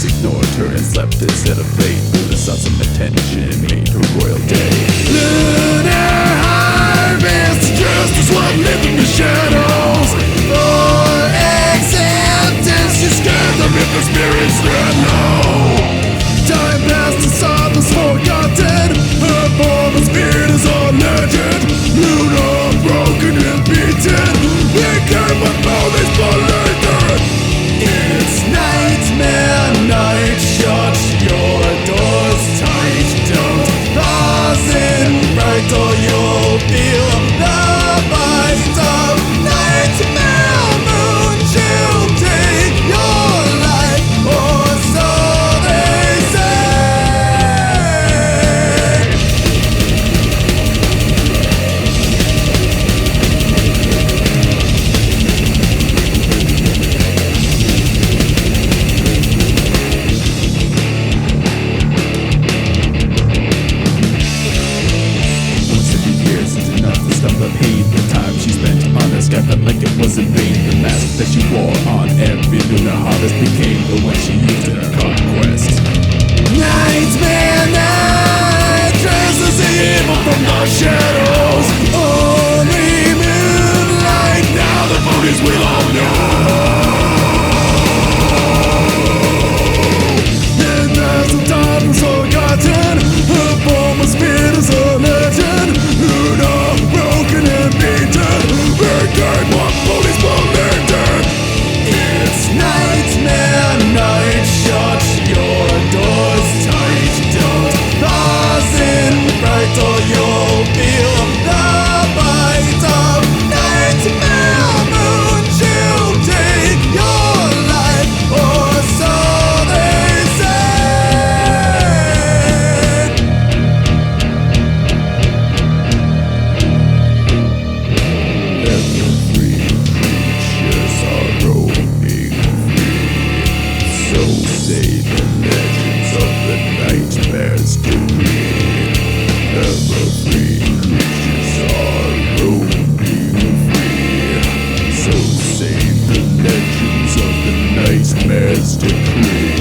Just ignored her and slept instead of fate. The sought some attention and made her royal day. Lunar harvest, justice what lived in the shadows. For acceptance, she scared them if the spirits ran low. Time passed and saw was forgotten. Her form and spirit is a legend. Luna broken and beaten. They came with police polluted. It's nightmare night. Shut your doors tight. Don't pass in right or you'll feel the bite of nightmare moon. She'll take your life, or so they say. The pain, the time she spent on the sky felt like it was in vain. The mask that she wore on every lunar harvest became the one she used in her conquest. Nightmare night dresses the evil from the shadows. Only moonlight, now the bodies we all know. And as the time was forgotten, her form of spirit is a legend. Luna broken and beaten. They came on police polluted. It's nightmare night. Shut your doors tight. Don't pass in right or you'll feel the bite of nightmare moon. She'll take your life, or so they say. Every creatures are roaming free. So say the legends of the nightmares decree. Every creatures are roaming free. So say the legends of the nightmares decree.